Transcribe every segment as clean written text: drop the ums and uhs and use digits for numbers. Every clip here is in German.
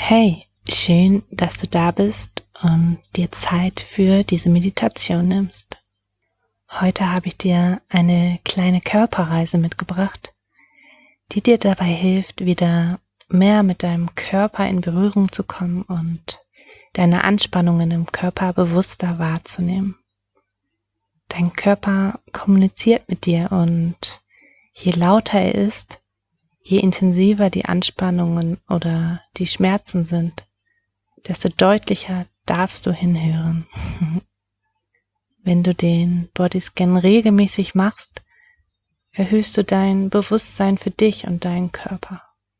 Hey, schön, dass du da bist und dir Zeit für diese Meditation nimmst. Heute habe ich dir eine kleine Körperreise mitgebracht, die dir dabei hilft, wieder mehr mit deinem Körper in Berührung zu kommen und deine Anspannungen im Körper bewusster wahrzunehmen. Dein Körper kommuniziert mit dir und je lauter er ist, je intensiver die Anspannungen oder die Schmerzen sind, desto deutlicher darfst du hinhören. Wenn du den Bodyscan regelmäßig machst, erhöhst du dein Bewusstsein für dich und deinen Körper.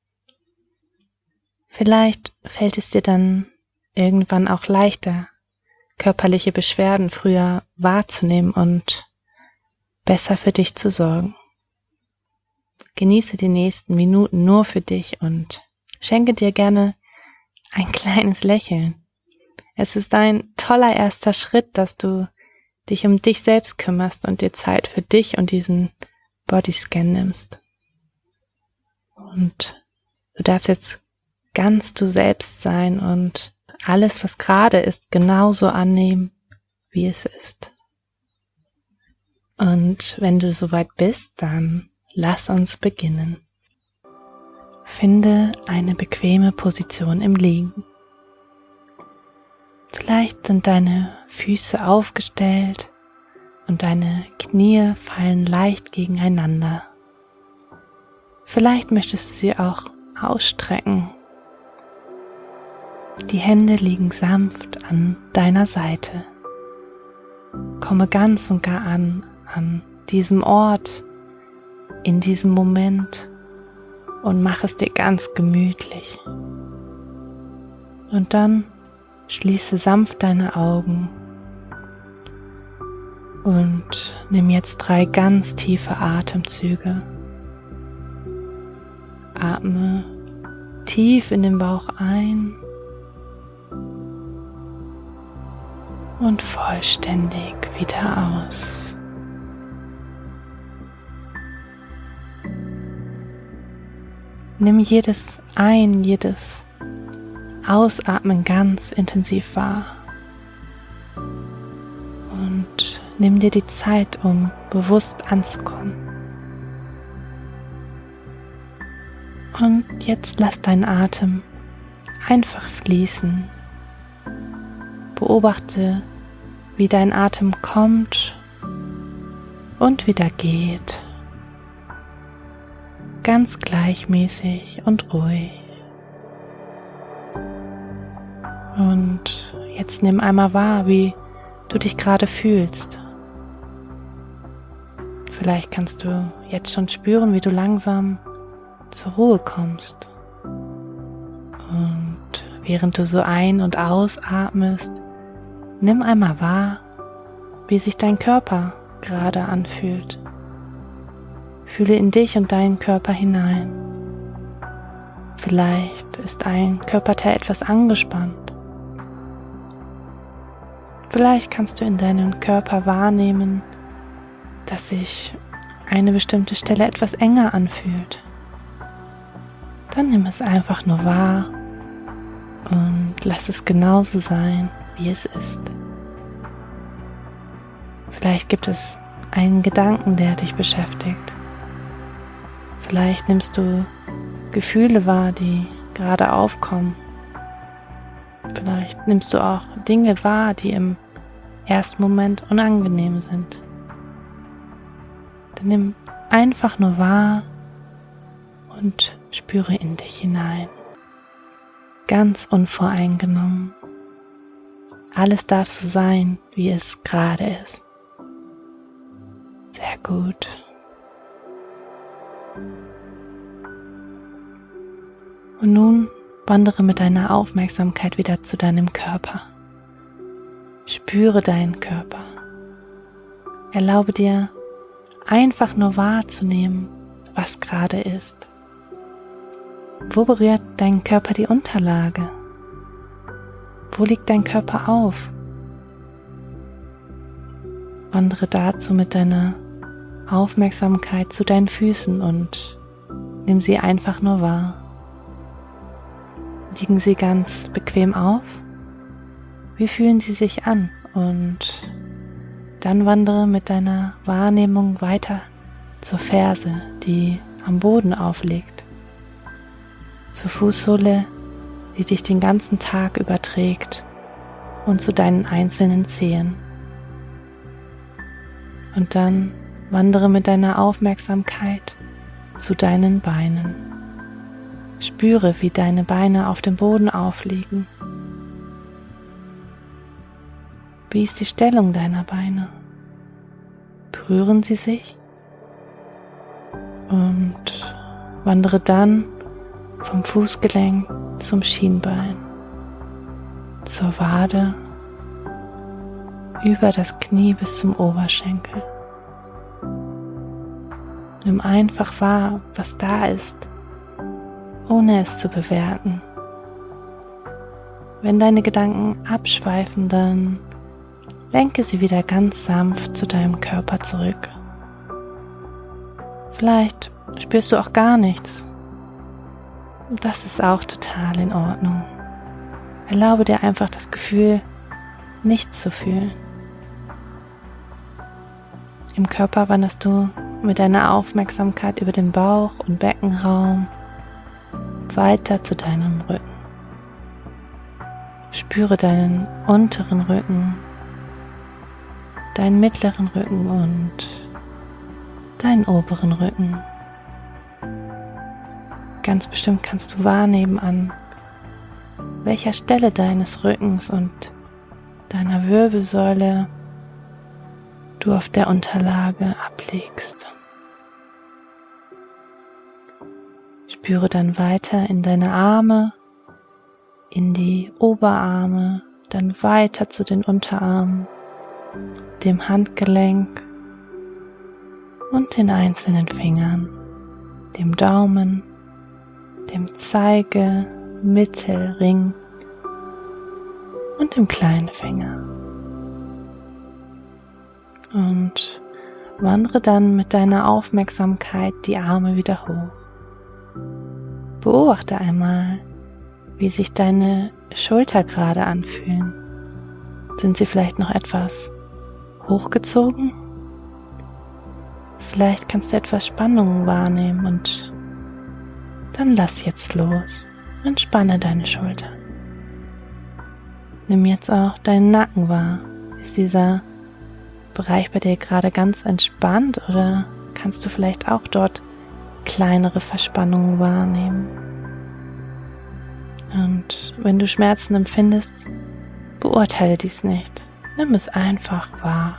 Vielleicht fällt es dir dann irgendwann auch leichter, körperliche Beschwerden früher wahrzunehmen und besser für dich zu sorgen. Genieße die nächsten Minuten nur für dich und schenke dir gerne ein kleines Lächeln. Es ist ein toller erster Schritt, dass du dich um dich selbst kümmerst und dir Zeit für dich und diesen Bodyscan nimmst. Und du darfst jetzt ganz du selbst sein und alles, was gerade ist, genauso annehmen, wie es ist. Und wenn du soweit bist, dann lass uns beginnen. Finde eine bequeme Position im Liegen. Vielleicht sind deine Füße aufgestellt und deine Knie fallen leicht gegeneinander. Vielleicht möchtest du sie auch ausstrecken. Die Hände liegen sanft an deiner Seite. Komme ganz und gar an diesem Ort, in diesem Moment und mach es dir ganz gemütlich. Und dann schließe sanft deine Augen und nimm jetzt 3 ganz tiefe Atemzüge. Atme tief in den Bauch ein und vollständig wieder aus. Nimm jedes jedes Ausatmen ganz intensiv wahr und nimm dir die Zeit, um bewusst anzukommen. Und jetzt lass deinen Atem einfach fließen. Beobachte, wie dein Atem kommt und wieder geht. Ganz gleichmäßig und ruhig. Und jetzt nimm einmal wahr, wie du dich gerade fühlst. Vielleicht kannst du jetzt schon spüren, wie du langsam zur Ruhe kommst. Und während du so ein- und ausatmest, nimm einmal wahr, wie sich dein Körper gerade anfühlt. Fühle in dich und deinen Körper hinein. Vielleicht ist ein Körperteil etwas angespannt. Vielleicht kannst du in deinem Körper wahrnehmen, dass sich eine bestimmte Stelle etwas enger anfühlt. Dann nimm es einfach nur wahr und lass es genauso sein, wie es ist. Vielleicht gibt es einen Gedanken, der dich beschäftigt. Vielleicht nimmst du Gefühle wahr, die gerade aufkommen. Vielleicht nimmst du auch Dinge wahr, die im ersten Moment unangenehm sind. Dann nimm einfach nur wahr und spüre in dich hinein. Ganz unvoreingenommen. Alles darf so sein, wie es gerade ist. Sehr gut. Und nun wandere mit deiner Aufmerksamkeit wieder zu deinem Körper. Spüre deinen Körper. Erlaube dir, einfach nur wahrzunehmen, was gerade ist. Wo berührt dein Körper die Unterlage? Wo liegt dein Körper auf? Wandere dazu mit deiner Aufmerksamkeit zu deinen Füßen und nimm sie einfach nur wahr. Liegen sie ganz bequem auf? Wie fühlen sie sich an? Und dann wandere mit deiner Wahrnehmung weiter zur Ferse, die am Boden aufliegt, zur Fußsohle, die dich den ganzen Tag überträgt, und zu deinen einzelnen Zehen. Und dann wandere mit deiner Aufmerksamkeit zu deinen Beinen. Spüre, wie deine Beine auf dem Boden aufliegen. Wie ist die Stellung deiner Beine? Berühren sie sich? Und wandere dann vom Fußgelenk zum Schienbein, zur Wade, über das Knie bis zum Oberschenkel. Nimm einfach wahr, was da ist, ohne es zu bewerten. Wenn deine Gedanken abschweifen, dann lenke sie wieder ganz sanft zu deinem Körper zurück. Vielleicht spürst du auch gar nichts. Das ist auch total in Ordnung. Erlaube dir einfach das Gefühl, nichts zu fühlen. Im Körper wanderst du mit deiner Aufmerksamkeit über den Bauch- und Beckenraum weiter zu deinem Rücken. Spüre deinen unteren Rücken, deinen mittleren Rücken und deinen oberen Rücken. Ganz bestimmt kannst du wahrnehmen, an welcher Stelle deines Rückens und deiner Wirbelsäule du auf der Unterlage ablegst. Spüre dann weiter in deine Arme, in die Oberarme, dann weiter zu den Unterarmen, dem Handgelenk und den einzelnen Fingern, dem Daumen, dem Zeige-, Mittelring und dem kleinen Finger. Und wandere dann mit deiner Aufmerksamkeit die Arme wieder hoch. Beobachte einmal, wie sich deine Schultergrade anfühlen. Sind sie vielleicht noch etwas hochgezogen? Vielleicht kannst du etwas Spannung wahrnehmen und dann lass jetzt los. Entspanne deine Schultern. Nimm jetzt auch deinen Nacken wahr. Ist dieser Bereich bei dir gerade ganz entspannt oder kannst du vielleicht auch dort kleinere Verspannungen wahrnehmen? Und wenn du Schmerzen empfindest, beurteile dies nicht. Nimm es einfach wahr.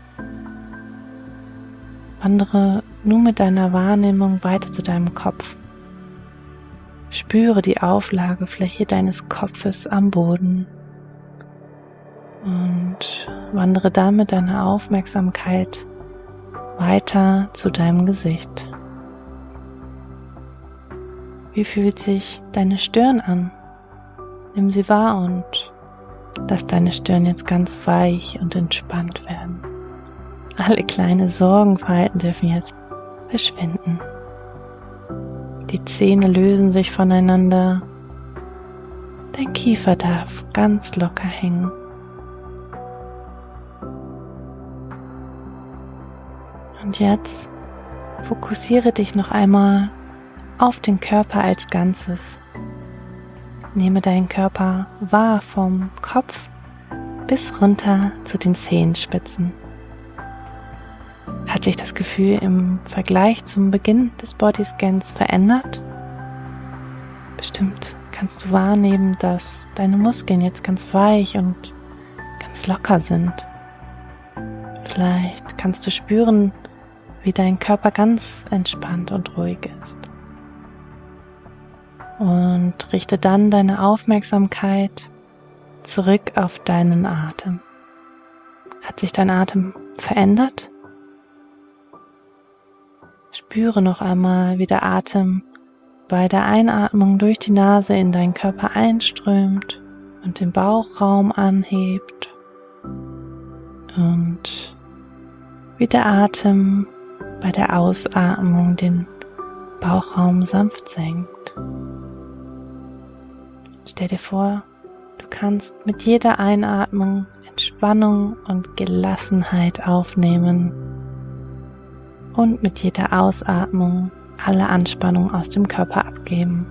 Wandere nun mit deiner Wahrnehmung weiter zu deinem Kopf. Spüre die Auflagefläche deines Kopfes am Boden und wandere dann mit deiner Aufmerksamkeit weiter zu deinem Gesicht. Wie fühlt sich deine Stirn an? Nimm sie wahr und lass deine Stirn jetzt ganz weich und entspannt werden. Alle kleine Sorgenverhalten dürfen jetzt verschwinden. Die Zähne lösen sich voneinander. Dein Kiefer darf ganz locker hängen. Und jetzt fokussiere dich noch einmal auf den Körper als Ganzes. Nehme deinen Körper wahr vom Kopf bis runter zu den Zehenspitzen. Hat sich das Gefühl im Vergleich zum Beginn des Bodyscans verändert? Bestimmt kannst du wahrnehmen, dass deine Muskeln jetzt ganz weich und ganz locker sind. Vielleicht kannst du spüren, wie dein Körper ganz entspannt und ruhig ist. Und richte dann deine Aufmerksamkeit zurück auf deinen Atem. Hat sich dein Atem verändert? Spüre noch einmal, wie der Atem bei der Einatmung durch die Nase in deinen Körper einströmt und den Bauchraum anhebt und wie der Atem bei der Ausatmung den Bauchraum sanft senkt. Stell dir vor, du kannst mit jeder Einatmung Entspannung und Gelassenheit aufnehmen und mit jeder Ausatmung alle Anspannung aus dem Körper abgeben.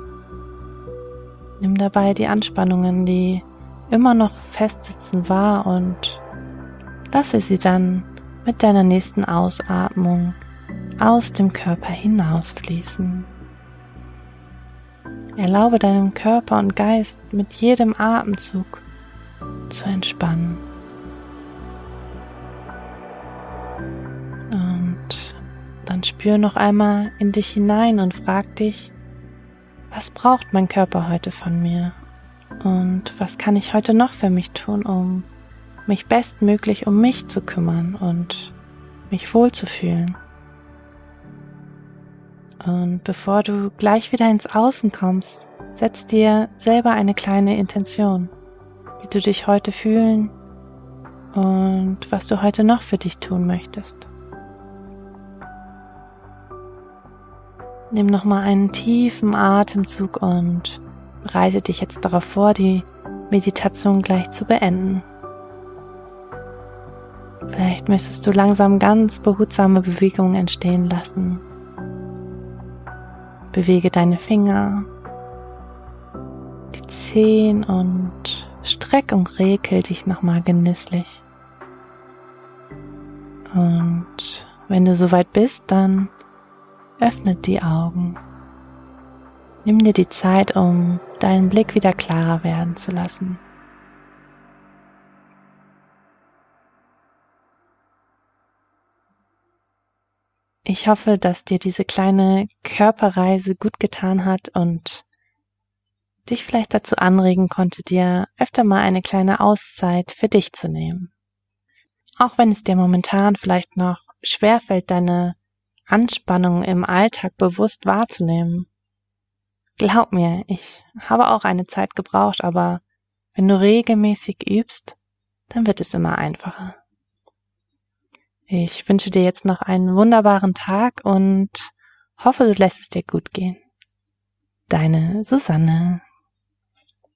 Nimm dabei die Anspannungen, die immer noch festsitzen, wahr und lasse sie dann mit deiner nächsten Ausatmung aus dem Körper hinausfließen. Erlaube deinem Körper und Geist mit jedem Atemzug zu entspannen. Und dann spür noch einmal in dich hinein und frag dich, was braucht mein Körper heute von mir? Und was kann ich heute noch für mich tun, um mich bestmöglich um mich zu kümmern und mich wohlzufühlen? Und bevor du gleich wieder ins Außen kommst, setz dir selber eine kleine Intention, wie du dich heute fühlen und was du heute noch für dich tun möchtest. Nimm nochmal einen tiefen Atemzug und bereite dich jetzt darauf vor, die Meditation gleich zu beenden. Vielleicht möchtest du langsam ganz behutsame Bewegungen entstehen lassen. Bewege deine Finger, die Zehen und streck und rekel dich nochmal genüsslich. Und wenn du soweit bist, dann öffne die Augen. Nimm dir die Zeit, um deinen Blick wieder klarer werden zu lassen. Ich hoffe, dass dir diese kleine Körperreise gut getan hat und dich vielleicht dazu anregen konnte, dir öfter mal eine kleine Auszeit für dich zu nehmen. Auch wenn es dir momentan vielleicht noch schwerfällt, deine Anspannung im Alltag bewusst wahrzunehmen. Glaub mir, ich habe auch eine Zeit gebraucht, aber wenn du regelmäßig übst, dann wird es immer einfacher. Ich wünsche dir jetzt noch einen wunderbaren Tag und hoffe, du lässt es dir gut gehen. Deine Susanne.